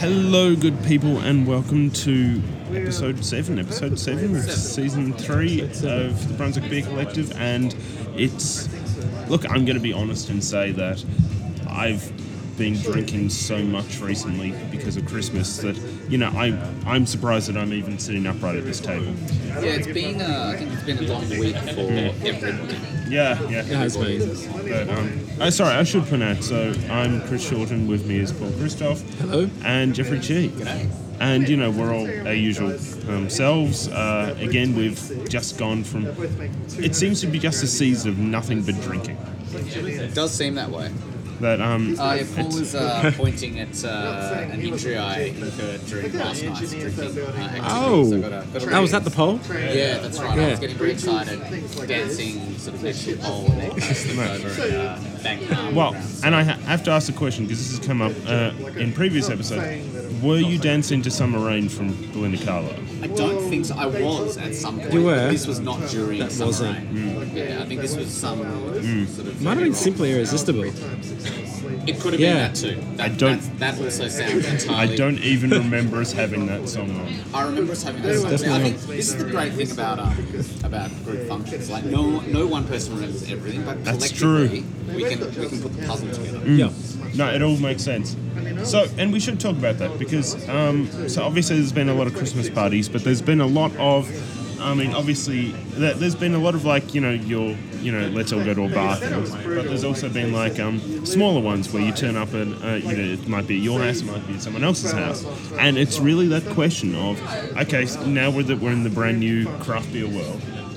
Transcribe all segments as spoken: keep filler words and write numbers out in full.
Hello, good people, and welcome to episode seven. Episode seven of season three of the Brunswick Beer Collective, and it's look. I'm going to be honest and say that I've been drinking so much recently because of Christmas that you know I I'm surprised that I'm even sitting upright at this table. Yeah, it's been uh, I think it's been a long week for everybody. Yeah, yeah, it has been. But, um, oh, sorry, I should point out. So I'm Chris Shorten. With me is Paul Christoph. Hello. And Jeffrey Chi. G'day. And, you know, we're all our usual um, selves. Uh, again, we've just gone from... It seems to be just a season of nothing but drinking. It does seem that way. That, um... Uh, yeah, Paul was uh, pointing at uh, an injury I incurred during last night's drinking uh, activity. Oh, so got a, got a that was at the pole? Yeah, that's right. Yeah. I was getting very excited, dancing sort of next to the pole, and then kind of slipped over and uh, banged arm Well, around. and I ha- have to ask a question, because this has come up uh, in previous episodes. Were you dancing to Summer Rain from Belinda Carlisle? I don't think so. I was at some point. You were? But this was not during That Summer wasn't. Rain. Mm. Yeah, I think this was some sort of... Might have been Simply Irresistible. It could have Yeah. been that too. That, I don't- That, that also sounds I entirely... don't even remember us having that song on. I remember us having that song. Definitely I not. think this is the great thing about um, about group functions. Like no no one person remembers everything, but That's collectively we can we can put the puzzle together. Yeah. No, it all makes sense. So, and we should talk about that because, um, so obviously there's been a lot of Christmas parties, but there's been a lot of, I mean, obviously th- there's been a lot of like, you know, your, you know, let's all go to a bar things, but there's also been like um, smaller ones where you turn up and, uh, you know, it might be at your house, it might be at someone else's house, and it's really that question of, okay, so now we're, the, we're in the brand new craft beer world.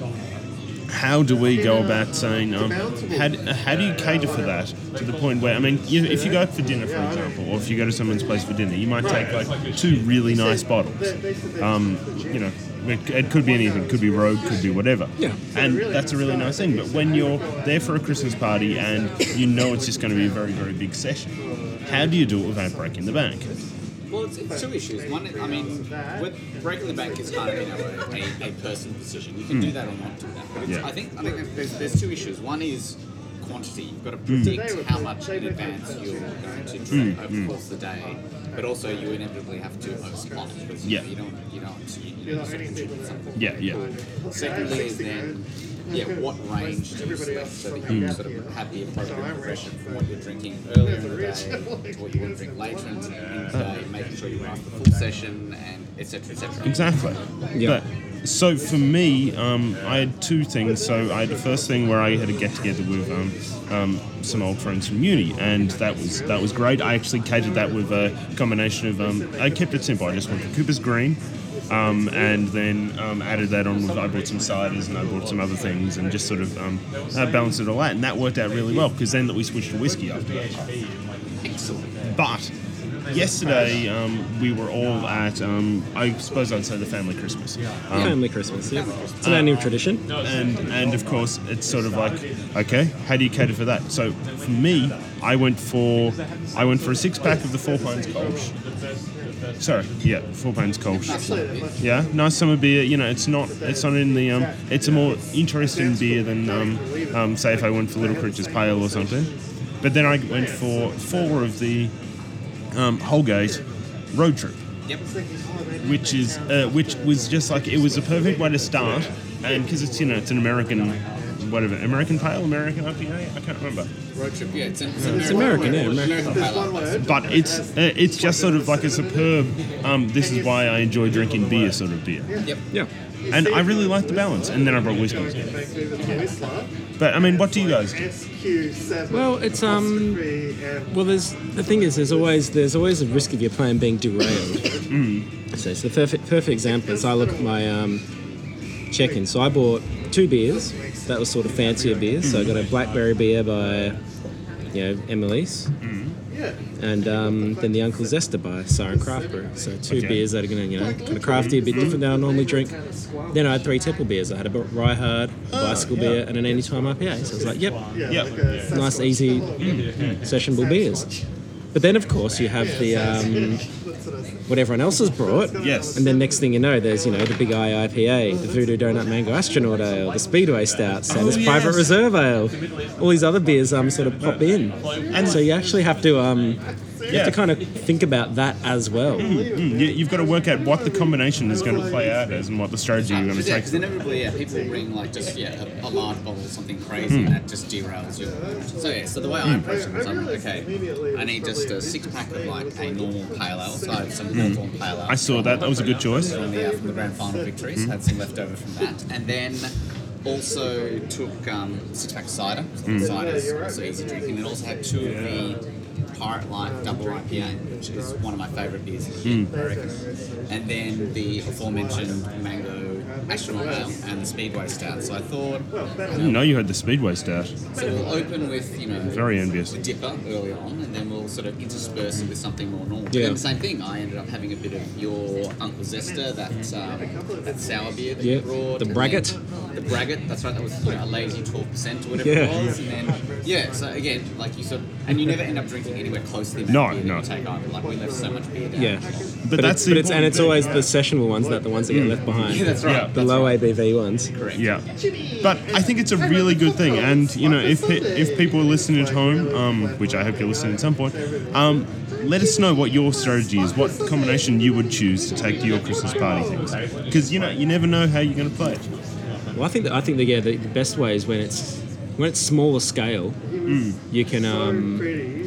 How do we go about saying, um, how, do, how do you cater for that to the point where, I mean, you, if you go out for dinner, for example, or if you go to someone's place for dinner, you might take like two really nice bottles. Um, you know, it, it could be anything, it could be Rogue, could be whatever. Yeah. And that's a really nice thing. But when you're there for a Christmas party and you know it's just going to be a very, very big session, how do you do it without breaking the bank? Well, it's, it's two issues. One, I mean, with breaking the bank is kind of you know a, a personal decision. You can do that or not do that. But it's, Yeah. I think I think there's, there's two issues. One is quantity. You've got to predict how much in advance you're going to drink over the course of the day, but also you inevitably have to oversupply because you, Yeah. know, you don't you don't you, you know, sort of contribute something. Yeah, yeah. Secondly is then, yeah, what range do you select so that you sort of have the appropriate progression from what you're drinking earlier in the day to what you want to drink later in the day, making sure you run the full session, and et cetera, et cetera. Exactly. Yeah. But, so for me, um, I had two things. So I had the first thing where I had a get together with um, um, some old friends from uni, and that was that was great. I actually catered that with a combination of. Um, I kept it simple. I just went for Cooper's Green, um, and then um, added that on with. I bought some ciders and I bought some other things, and just sort of um, uh, balanced it all out, and that worked out really well because then we switched to whiskey after that. Excellent. But yesterday um, we were all at, um, I suppose I'd say the family Christmas. Um, Family Christmas, yeah. It's an annual tradition. and and of course it's sort of like, okay, how do you cater for that? So for me, I went for I went for a six pack of the Four Pines Kolsch. Sorry, yeah, Four Pines Kolsch. Yeah, nice summer beer. You know, it's not it's not in the um, it's a more interesting beer than um, um, say if I went for Little Creatures Pale or something. But then I went for four of the um, Holgate Road Trip, Yep. which is uh, which was just like it was a perfect way to start, and because it's you know it's an American, whatever American Pale, American I P A, I can't remember, Road trip, yeah. It's, an, it's, It's American, yeah. American Pale. but it's uh, it's just sort of like a superb. Um, this is why I enjoy drinking beer, sort of beer, Yep. Yeah. and I really like the balance. And then I brought whiskey. But I mean, what do you guys do? Well, it's um. Well, there's the thing is, there's always there's always a risk of your plan being derailed. So it's the perfect perfect example is I look at my um, check-in. So I bought two beers. That was sort of fancier beers. So I got a blackberry beer by, you know, Emily's. And um, then the Uncle Zester by Siren Craft Brew. So two Okay. beers that are going to, you know, kind of crafty, a bit different than I normally drink. Then I had three Temple beers. I had a Rye Hard, a Bicycle beer, and an Anytime I P A. So I was like, yep, Yeah, nice, easy, sessionable beers. But then, of course, you have the um, what everyone else has brought. Yes. And then next thing you know, there's, you know, the Big Eye I P A, the Voodoo Donut Mango Astronaut Ale, the Speedway Stout, Santa's Oh, yes. Private Reserve Ale. All these other beers um, sort of pop in. And so you actually have to um, You have to kind of think about that as well. Mm, mm, you, you've got to work out what the combination is going to play out as and what the strategy you're going to yeah, take. Because inevitably, yeah, people bring like just yeah a, a large bottle or something crazy Mm. and that just derails you. So yeah, so the way I approach it was I'm like, okay, I need just a six pack of like a normal pale ale. So I have some Hawthorn pale ale. I saw that. That was a good choice. From the, uh, from the grand final victories, had some left over from that, and then also took um, six pack cider. So Mm. cider is also easy drinking. And also had two of the Pirate Life Double I P A, which is one of my favourite beers, Mm. I reckon. And then the aforementioned mango astronaut ale and the Speedway Stout. So I thought, I didn't know you had the Speedway Stout. so we'll open with, you know, Very envious. the dipper early on, and then we'll sort of intersperse it with something more normal. Yeah. And the same thing, I ended up having a bit of your Uncle Zester, that um, that sour beer that Yeah, you brought. the and Braggot. then- The Braggot, that's right, that was, you know, a lazy twelve percent or whatever Yeah. it was. And then, yeah, so again, like you sort of, and you never end up drinking anywhere close to the No, amount of beer no. that you take on. Like we left so much beer down. Yeah. But, But, that's it's, the but it's and important it's thing. always the sessional ones that the ones that get left behind. Yeah, that's right. Yeah. The That's low right. A B V ones. Correct. Yeah, but I think it's a really good thing, and you know, if pe- if people are listening at home, um, which I hope you're listening at some point, um, let us know what your strategy is, what combination you would choose to take to your Christmas party things, because you know you never know how you're going to play it. Well, I think that I think that yeah, the, the best way is when it's when it's smaller scale. You can um,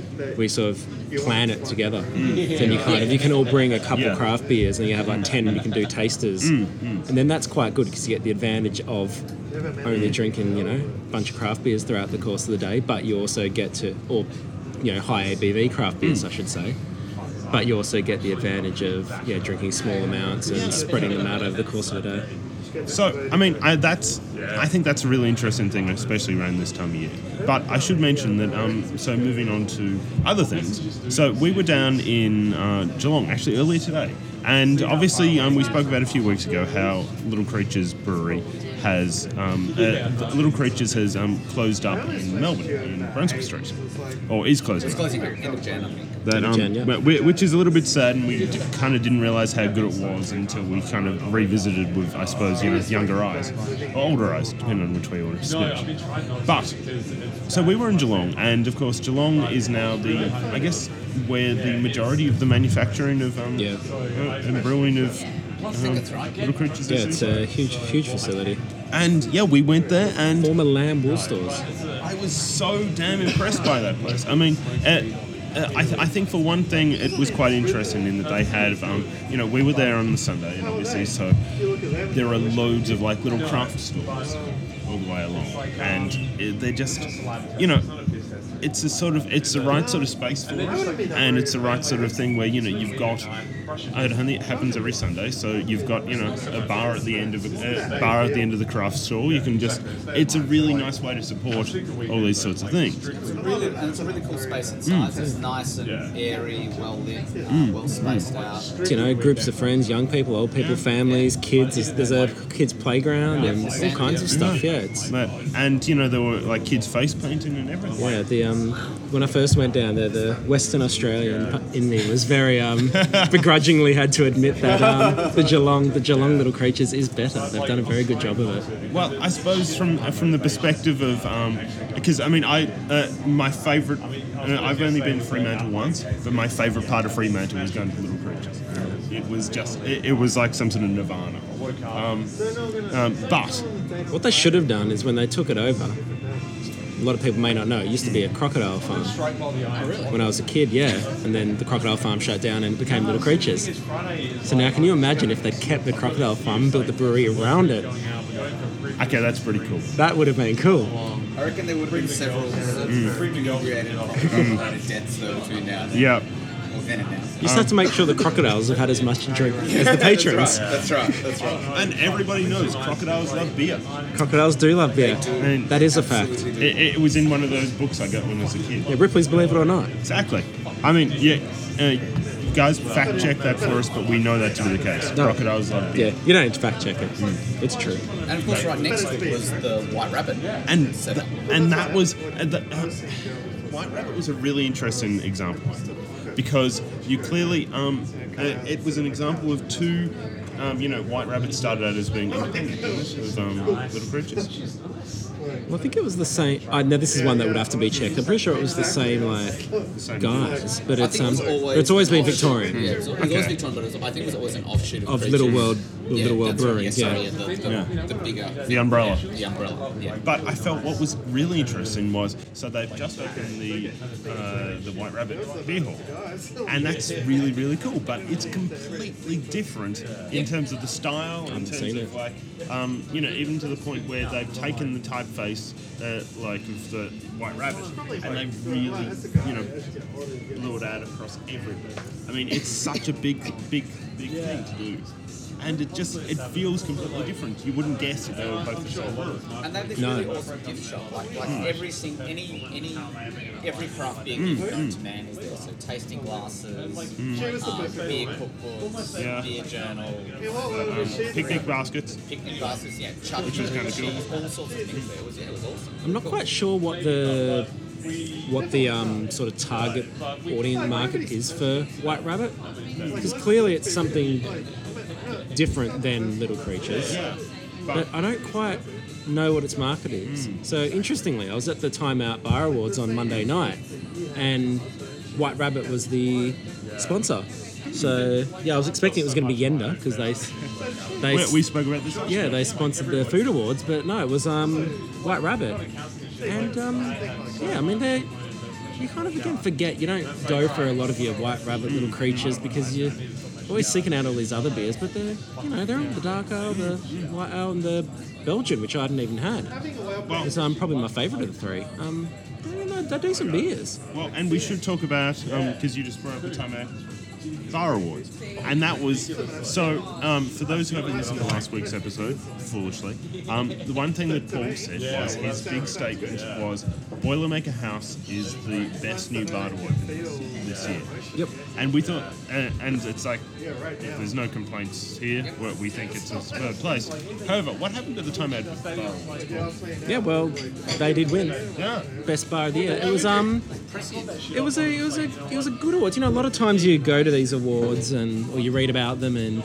we sort of plan it together. Then you kind of you can all bring a couple Yeah. craft beers, and you have like ten, and you can do tasters, and then that's quite good because you get the advantage of only drinking you know a bunch of craft beers throughout the course of the day, but you also get to or you know high A B V craft beers, I should say. But you also get the advantage of yeah drinking small amounts and spreading them out over the course of a day. So, I mean, I, that's I think that's a really interesting thing, especially around this time of year. But I should mention that. Um, so, moving on to other things. So, we were down in uh, Geelong actually earlier today, and obviously, um, we spoke about a few weeks ago how Little Creatures Brewery has um, uh, Little Creatures has um, closed up in Melbourne in Brunswick Street, or is closing. It's up. closing end of Jan, I think. That, um, Jan, yeah. wh- which is a little bit sad, and we d- kind of didn't realise how good it was until we kind of revisited with, I suppose, you know, younger eyes, or older eyes, depending on which way you want to switch. But, so we were in Geelong, and of course Geelong is now the, I guess, where the majority of the manufacturing of um, Yeah. uh, and brewing of I think that's right. Little Creatures Yeah, is. it's a huge huge facility. And yeah, we went there, and Former lamb wool stores. I was so damn impressed by that place. I mean, uh, uh, I, th- I think for one thing, it was quite interesting in that they had, um, you know, we were there on the Sunday, and obviously, so there are loads of like little craft stores all the way along, and it, they're just, you know, it's a sort of, it's the right sort of space for it, and it's the right sort of thing where you know you've got. It only happens every Sunday, so you've got you know a bar at the end of a, a bar at the end of the craft store. You can just, it's a really nice way to support all these sorts of things. It's really, and it's a really cool space inside. So it's nice and airy, well lit, uh, well spaced out. You know, groups of friends, young people, old people, families, kids. There's, there's a kids playground and all kinds of stuff. Yeah, it's But, and you know there were like kids face painting and everything. yeah. The um, when I first went down there, the Western Australian in me was very um, begrudgingly had to admit that um, the Geelong, the Geelong Little Creatures is better. They've done a very good job of it. Well, I suppose from from the perspective of um, because I mean I uh, my favourite uh, I've only been to Fremantle once, but my favourite part of Fremantle was going to Little Creatures. It was just it, it was like some sort of nirvana. Um, um, but What they should have done is when they took it over. A lot of people may not know. It used to be a crocodile farm. When I was a kid, yeah. And then the crocodile farm shut down and it became Little Creatures. So now can you imagine if they'd kept the crocodile farm and built the brewery around it? okay, that's pretty cool. That would have been cool. I reckon there would have been several sort of created mm. deaths though between now and then. Yeah. Or then and now. You just have to make sure the crocodiles have had as much to drink as the patrons. That's right. That's right. And everybody knows crocodiles love beer. Crocodiles do love beer. And That is a fact. it, it was in one of those books I got when I was a kid. Yeah, Ripley's Believe It or Not. Exactly. I mean, yeah, uh, guys, fact check that for us, but we know that to be the case. No. Crocodiles love beer. Yeah, you don't need to fact check it. It's true. And of course, right next to it was the White Rabbit. And Setup. and that was uh, the, uh, White Rabbit was a really interesting example because you clearly um, uh, it was an example of two um, you know, White Rabbit started out as being independent, didn't it, with um, Little Creatures. Well, I think it was the same. I know this is one that would have to be checked. I'm pretty sure it was the same like Same guys, but I it's think it um, was always but it's always been an offshoot. Victorian. Yeah, it was, it was always Victorian, but it was, I think it was always an offshoot of, Of Creatures. Little World, Yeah, Little World that's right, Brewing. Yeah, sorry, Yeah. the, the, Yeah. the bigger. The umbrella. The umbrella. Yeah. But I felt what was really interesting was, so they've just opened the uh, the White Rabbit beer hall, and that's really, really cool, but it's completely different in terms of the style, in terms seen of it. like, um, you know, even to the point where they've taken the typeface, uh, like of the White Rabbit, and they really, you know, blew it out across everywhere. I mean, it's such a big, big, big thing to do. And it just, it feels completely different. You wouldn't guess if they were both the same word. And they've this No. really awesome gift shop. Like, like Mm. every sing, any, any, every craft beer gift known to man is there. So tasting glasses, um, beer cookbooks, Yeah. beer journal, Picnic baskets. picnic baskets, yeah, chuck Which was kinda cool. cheese, all sorts of things there. It was, yeah, it was awesome. I'm not quite sure what the what the um, sort of target audience market is for White Rabbit, because clearly it's something different than Little Creatures, but I don't quite know what its market is. So interestingly, I was at the Time Out Bar Awards on Monday night, and White Rabbit was the sponsor. So yeah, I was expecting it was going to be Yenda because they they We, we spoke about this last yeah year. they sponsored the food awards, but no, it was um, White Rabbit, and um, yeah, I mean they. You kind of again forget you don't go for a lot of your White Rabbit Little Creatures because you're always seeking out all these other beers, but they're you know they're all the dark ale, the white ale, and the Belgian, which I hadn't even had. Well, It's um, probably my favourite of the three. Um, you know, they're decent beers. Well, and we should talk about, because you just brought up the Time Out Bar Awards. And that was, so um, for those who haven't listened to last week's episode, foolishly, um, the one thing that Paul said was his big statement was Boilermaker House is the best new bar to open this, this year. Yep. And we thought, and, and it's like, if there's no complaints here, well, we think it's a superb place. However, what happened to the Time Out Bar Awards? Yeah, well, they did win Yeah. best bar of the year. It was um, it was a it was a it was a good award. You know, a lot of times you go to these awards and or you read about them and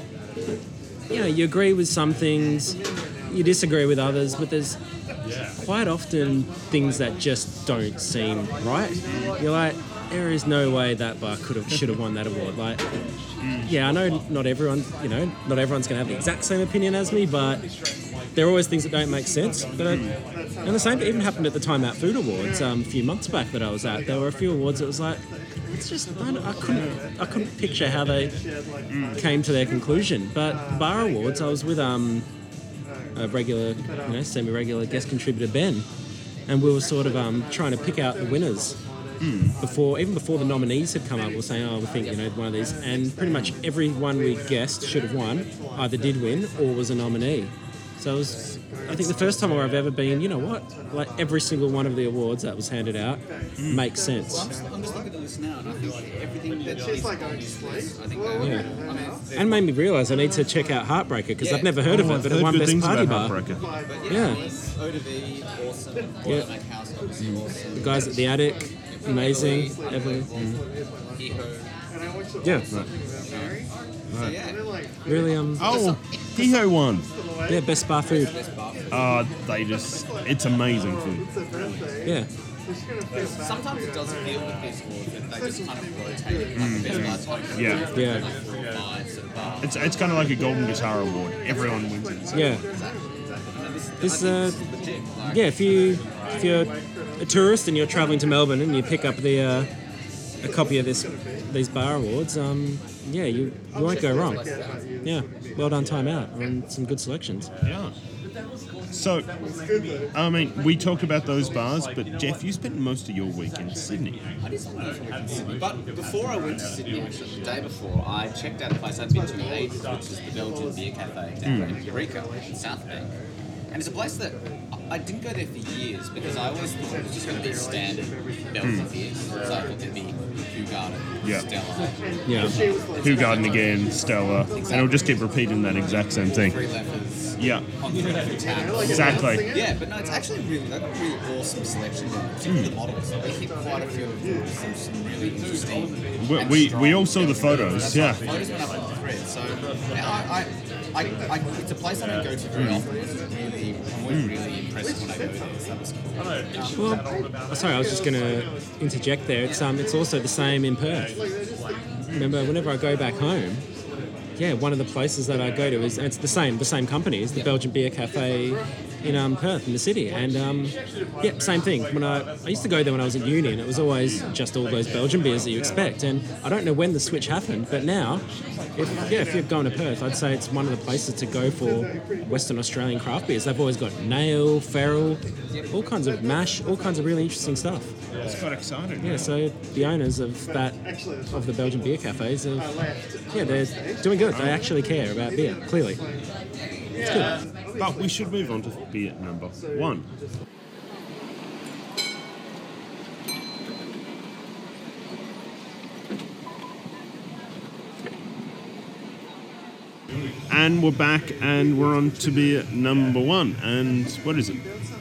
you know you agree with some things, you disagree with others, but there's quite often things that just don't seem right. You're like, there is no way that bar could have should have won that award. Like, yeah, I know not everyone, you know, not everyone's gonna have the exact same opinion as me, but there are always things that don't make sense. But and the same even happened at the Time Out Food Awards um, a few months back that I was at. There were a few awards that was like, it's just I, don't- I couldn't I couldn't picture how they came to their conclusion. But Bar Awards, I was with um. a regular, you know, semi-regular guest contributor Ben, and we were sort of um, trying to pick out the winners before, even before the nominees had come up. We were saying, oh, we think you know one of these, and pretty much everyone we guessed should have won, either did win or was a nominee. So it was, I think, the first time where I've ever been, you know what, like every single one of the awards that was handed out makes sense. I'm just, I'm just looking at this now, and I think like everything that is on this list, I think they Yeah. I mean, it's- And made me realise I need to check out Heartbreaker because Yeah. I've never heard of Oh, it, I've but heard it won good Best things Party about Bar. Heartbreaker. But Yeah. I mean, O to V, awesome. Boilermaker House, obviously awesome. The guys at the Attic, amazing. Everything. Hero. Yeah, So yeah, really. Um, Oh, Heo won. yeah, best bar food. best bar. Uh, they just, it's amazing food. Yeah. Sometimes it does feel with these awards that they just kind of rotate like the best bar token. Yeah. Yeah. Like four or five sort of bars. It's it's kind of like a Golden Guitar Award. Everyone wins it. Yeah. This, uh, yeah, if you if you're a tourist and you're traveling to Melbourne and you pick up the uh, a copy of this these bar awards, um, yeah, you, you won't go wrong. Yeah, well done, Time Out, and some good selections. Yeah. So, I mean, we talked about those bars, but Jeff, you spent most of your week in Sydney. I did spend most of the week in Sydney, but before I went to Sydney, actually, the day before, I checked out a place I'd been to in ages, which is the Belgian Beer Cafe down in Eureka, in South Bank. And it's a place that I didn't go there for years because I always thought it was just going to be standard Belgian beers. So I thought there'd be Hugarden, Yeah. Stella, Yeah. Hugarden again, Stella, and it'll just keep repeating that exact same thing. Three Leffers, Yeah, on three Leffer tap. exactly. Yeah, but no, it's actually really, they've got a really awesome selection there, particularly the models. They hit quite a few of them, some, some really interesting. We, and we, strong we all saw the Belgian beers. photos, That's yeah. right, photos went up on the thread. So yeah, I, I, I, I, it's a place I don't go to very often. It's really, I'm always really impressed when I go there. So that was cool. Well, oh, sorry, I was just going to interject there. It's um, it's also the same in Perth. Remember, whenever I go back home, yeah, one of the places that I go to is, and it's the same, the same company, is the yep. Belgian Beer Cafe in um, Perth, in the city. And um, yeah, same thing. When I, I used to go there when I was at uni, and it was always just all those Belgian beers that you expect. And I don't know when the switch happened, but now, if, yeah, if you're going to Perth, I'd say it's one of the places to go for Western Australian craft beers. They've always got Nail, Feral, all kinds of mash, all kinds of really interesting stuff. It's quite exciting. Yeah, so the owners of that, of the Belgian beer cafes, have, yeah, they're doing good. They actually care about beer, clearly. It's good. But we should move on to beer number one. And we're back, and we're on to beer number one. And what is it?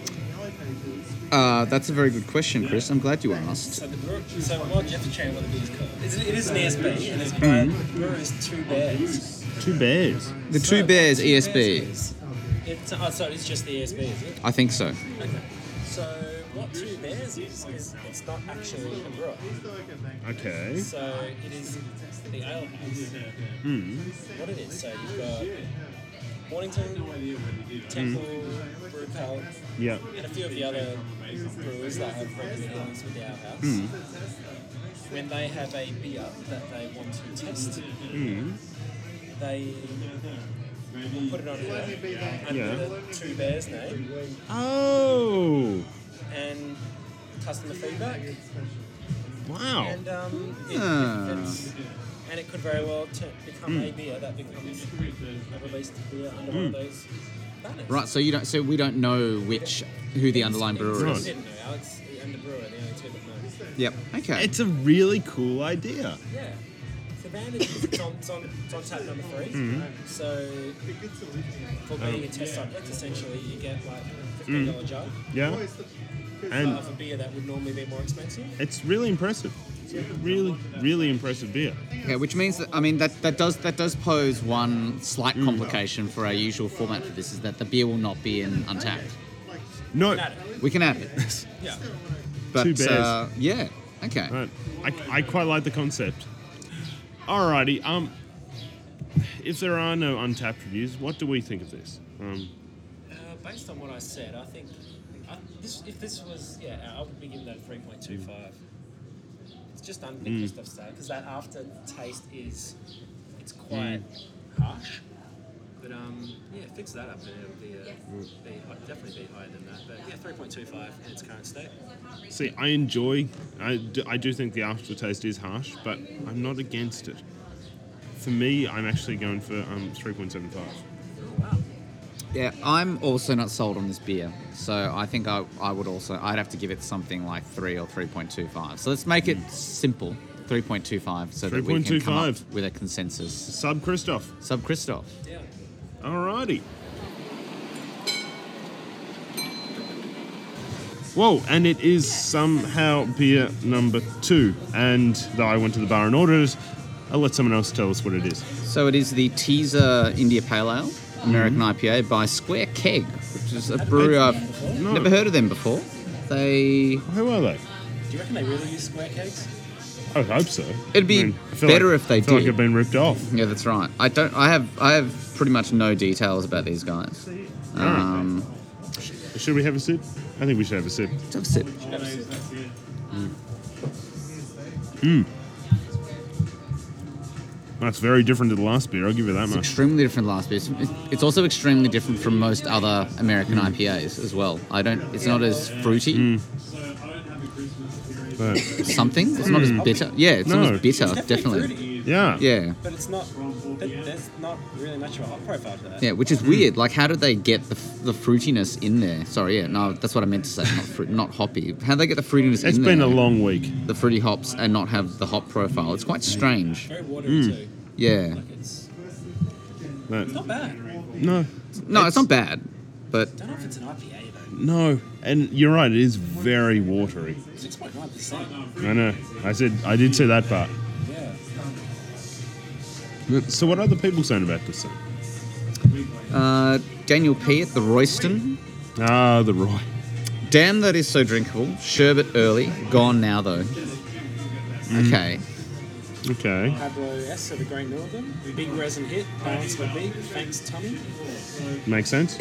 Uh, that's a very good question, Chris. I'm glad you asked. So, the brewer, so what you have to change what the beer is called. It's, it is an E S B, and it's mm. the brewer is Two Bears. Two Bears? The so, Two Bears two E S B. Bears it's, oh, so it's just the E S B, is it? I think so. Okay. So what Two Bears is, is it's not actually a brewer. Okay. So it is the ale house. Mm. What it is, so you've got Mornington, Temple, mm. Brew Pal, yeah. and a few of the other brewers that have regular dealings with the ale house. Mm. When they have a beer that they want to test, mm. they will put it on here under yeah. the Two Bears name. Oh! And customer feedback. Wow. And um, it, ah. if it's, and it could very well t- become mm. a beer that becomes a released beer under mm. one of those banners. Right. So you don't. So we don't know which who the underlying brewer I is. didn't know. Alex and the brewer are the only two that know. Yep. Okay. It's a really cool idea. Yeah. The advantage is it's on, it's on, it's on tap number three. Mm. So for being a test subject, essentially you get like a fifteen dollars mm. jug. Yeah. And of a beer that would normally be more expensive. It's really impressive. It's a really, really impressive beer. Yeah, which means that I mean that, that does that does pose one slight mm. complication for our usual format for this is that the beer will not be in Untapped. No, we can add it. Yeah, but Two bears. Uh, yeah, okay. Right. I, I quite like the concept. Alrighty. Um, if there are no Untapped reviews, what do we think of this? Um, uh, based on what I said, I think. I, this, if this was, yeah, I would be giving that a three point two five. It's just unpicked mm. stuff today because that aftertaste is, it's quite mm. harsh. But um, yeah, fix that up and it'll be, uh, mm. be definitely be higher than that. But yeah, three point two five in its current state. See, I enjoy, I do, I do think the aftertaste is harsh, but I'm not against it. For me, I'm actually going for um, three point seven five. Oh, wow. Yeah, I'm also not sold on this beer, so I think I, I would also I'd have to give it something like three or three point two five. So let's make it mm. simple, three point two five, so that we can come up with a consensus. Sub Christoph. Sub Christoph. Yeah. Alrighty. Whoa, and it is somehow beer number two, and though I went to the bar and ordered it, I'll let someone else tell us what it is. So it is the Teaser India Pale Ale. American mm-hmm. I P A by Square Keg, which is a brewery I've no. never heard of them before. They... Who are they? Do you reckon they really use square kegs? I hope so. It'd be I mean, I better like, if they I feel did. like I've been ripped off. Yeah, that's right. I don't. I have. I have pretty much no details about these guys. Um, right. Should we have a sip? I think we should have a sip. Let's have a sip. Mm. Mm. That's very different to the last beer, I'll give you that it's much. Extremely different to the last beer. It's, it's also extremely different from most other American mm. I P As as well. I don't. It's not as fruity. Mm. But something. It's mm. not as bitter. Yeah, it's no. not as bitter. It's definitely. definitely. Fruity. Yeah. Yeah. But it's not. There's not really much of a hop profile to that. Yeah, which is mm. weird. Like, how did they get the the fruitiness in there? Sorry, yeah, no, that's what I meant to say. Not fruit, not hoppy. How they get the fruitiness it's in there? It's been a long week. The fruity hops and not have the hop profile. It's quite strange. Very watery mm. too. Yeah. Like it's, but, it's not bad. No. No, it's, it's not bad. But I don't know if it's an I P A though. No, and you're right. It is very watery. six point nine percent. I know. I said I did say that part. Yeah. So what are other people saying about this thing? Uh, Daniel P. at the Royston. Ah, the Roy. Damn, that is so drinkable. Sherbet early. Gone now, though. Mm. Okay. Okay. Pablo S. at the Great Northern. Big resin hit. Balance for big. Thanks, Tommy. Makes sense.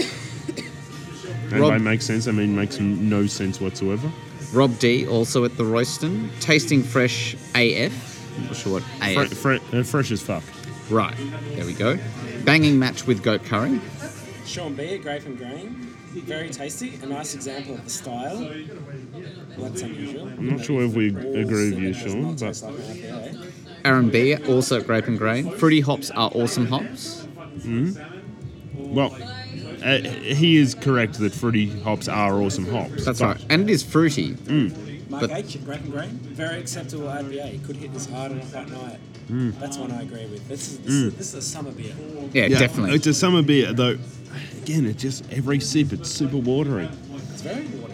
And Rob- by makes sense, I mean makes no sense whatsoever. Rob D. also at the Royston. Tasting fresh A F. I'm not sure what A F. Fre- fre- uh, fresh as fuck. Right. There we go. Banging match with goat curry. Sean B. at Grape and Grain. Very tasty. A nice example of the style. Well, that's unusual. I'm not sure if we agree with you, Does Sean, not but taste like an I P A. Aaron B. also at Grape and Grain. Fruity hops are awesome hops. well, uh, he is correct that fruity hops are awesome hops. That's but- right. And it is fruity. Mark But- H. at Grape and Grain. Very acceptable I P A. Could hit this hard on a hot night. That's one I agree with. This is, this, is, this is a summer beer. Yeah, Yeah, definitely. It's a summer beer, though. Again, it just every sip, it's super watery. It's very watery.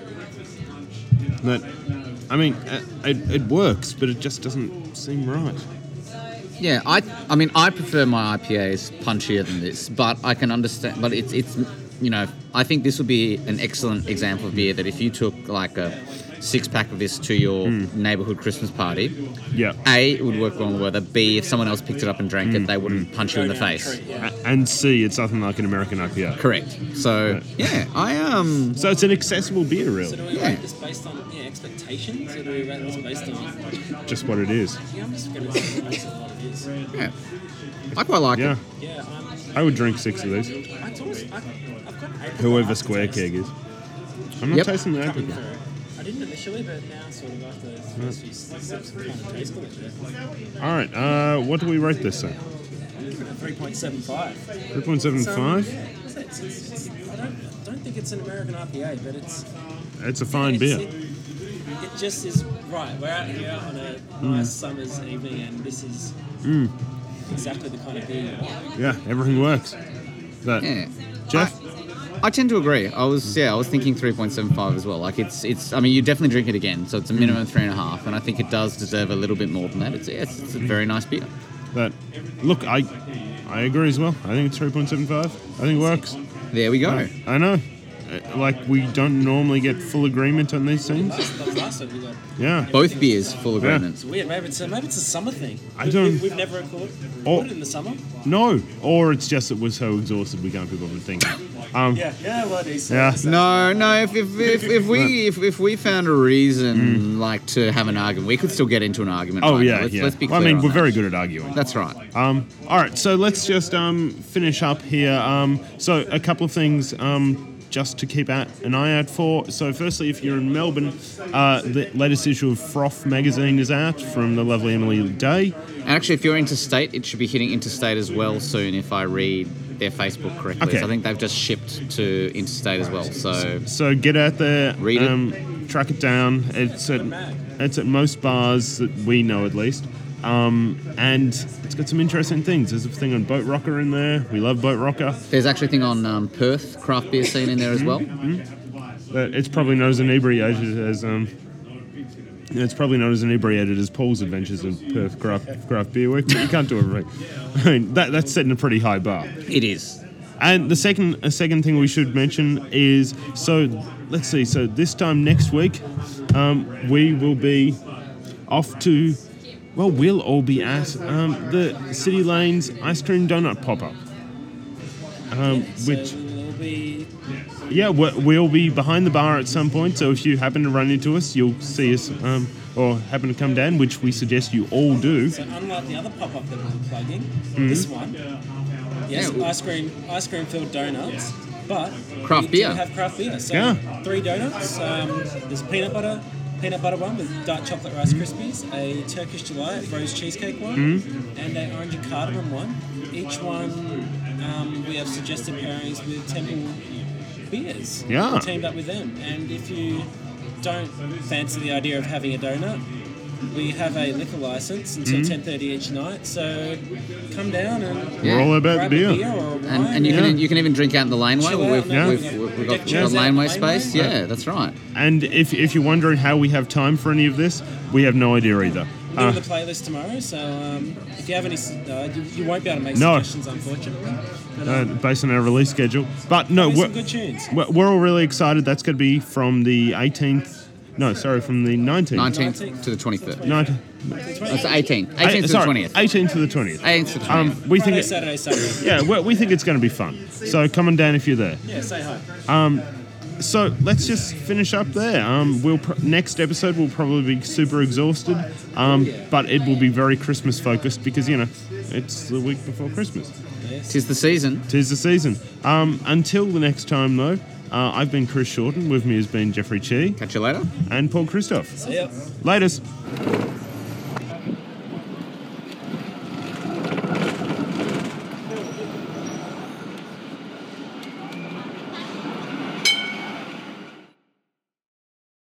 But I mean, uh, it, it works, but it just doesn't seem right. Yeah, I I mean I prefer my I P As punchier than this, but I can understand. But it's it's you know I think this would be an excellent example of beer that if you took like a six pack of this to your neighbourhood Christmas party, Yeah. A, it would work well with weather. B, if someone else picked it up and drank it, they wouldn't punch you in the face. A- And C, it's nothing like an American I P A. Correct. So yeah, I um So it's an accessible beer, So really. do we Yeah. rate this based on yeah, expectations, or do we rate this based on... Just what it is. Yeah, I'm just going to say based on what it is. yeah, I quite like Yeah. it. Yeah, I'm... I would drink six of these. I always, I, I've got an Whoever Square Keg is. I'm not Yep. tasting the coming apricot. through. I didn't initially, but now sort of after those first few sips, I'm kind of tasting it. All right. Uh, what do we rate this then? I'm giving it a three point seven five. three point seven five. It's, it's, it's, I don't, I don't think it's an American I P A, but it's... It's a fine it's, beer. It, it just is right. We're out here on a nice summer's evening, and this is exactly the kind of beer you want. Yeah, everything works. But Yeah. Jeff, I tend to agree. I was yeah, I was thinking three point seven five as well. Like it's it's. I mean, you definitely drink it again, so it's a minimum of three and a half, and I think it does deserve a little bit more than that. It's yeah, it's, it's a very nice beer. but look, I I agree as well. I think it's three point seven five. I think it works. There we go. I know. Uh, Like we don't normally get full agreement on these things. Last, that was last time we got. Yeah. Both beers full agreement. It's weird. Maybe it's a, maybe it's a summer thing. I We've- don't- We've, we've never recorded, Oh. recorded in the summer. No, or it's just that we're so exhausted we can't be bothered thinking. Um, Yeah, yeah, well, it's, Yeah. No, no. If if, if, if we if, if we found a reason like to have an argument, we could still get into an argument. Oh right yeah, now. Let's, yeah. let's be Well, clear I mean, on we're that. very good at arguing. That's right. Um, all right, so let's just um, finish up here. Um, so a couple of things um, just to keep out, an eye out for. So firstly, if you're in Melbourne, uh, the latest issue of Froth magazine is out from the lovely Emily Day. And actually, if you're interstate, it should be hitting interstate as well soon. If I read their Facebook correctly, Okay. so I think they've just shipped to interstate as well. So So get out there, Read it. um, track it down. It's at it's at most bars that we know at least. Um, and it's got some interesting things. There's a thing on Boat Rocker in there. We love Boat Rocker. there's actually a thing on um, Perth craft beer scene in there as well. But it's probably not as inebriated as um, it's probably not as inebriated as Paul's Adventures in Perth Craft, craft Beer Week. But you can't do everything. I mean, that that's setting a pretty high bar. It is. And the second a second thing we should mention is so let's see. So this time next week, um, we will be off to. Well, we'll all be at um, the City Lanes Ice Cream Donut Pop-Up. Um, which, So it'll be yeah, we- we'll be behind the bar at some point. So if you happen to run into us, you'll see us, um, or happen to come down, which we suggest you all do. so unlike the other pop-up that we'll be plugging, Mm-hmm. this one, yes, Yeah. ice cream, ice cream filled donuts, but Craft we beer. do have craft beer. So Yeah. three donuts. Um, there's peanut butter. Peanut butter one with dark chocolate Rice Krispies, a Turkish delight rose cheesecake one, Mm-hmm. and a orange and cardamom one. Each one, um, we have suggested pairings with Temple beers. Yeah. We teamed up with them, and if you don't fancy the idea of having a donut, we have a liquor license until ten thirty each night. So come down and We're all about grab beer. a beer or a wine. And, and you Yeah. can you can even drink out in the laneway. Chill out, We've, no, we've, we've we've, got got deck a chairs out laneway in the space. laneway. Yeah, that's right. And if if you're wondering how we have time for any of this, we have no idea either. doing the playlist tomorrow, so um, if you have any, uh, you, you won't be able to make No. suggestions, unfortunately. But, Uh, um, based on our release schedule. But no, there's we're, some good tunes. we're, we're all really excited. That's going to be from the eighteenth. No, sorry, from the nineteenth. nineteenth to the twenty-third. nineteenth. That's eighteenth. eighteenth to the sorry, twentieth. eighteenth to the twentieth. eighteenth to the twentieth. Um, we think Friday, it, Saturday, Sunday. yeah, we, we think it's going to be fun. So come on down if you're there. Yeah, say hi. So let's just finish up there. Um, we'll pr- next episode will probably be super exhausted, um, but it will be very Christmas focused because you know it's the week before Christmas. Tis the season. Tis the season. Um, until the next time, though, uh, I've been Chris Shorten. With me has been Jeffrey Chi Catch you later. and Paul Christoph. See ya. Latest.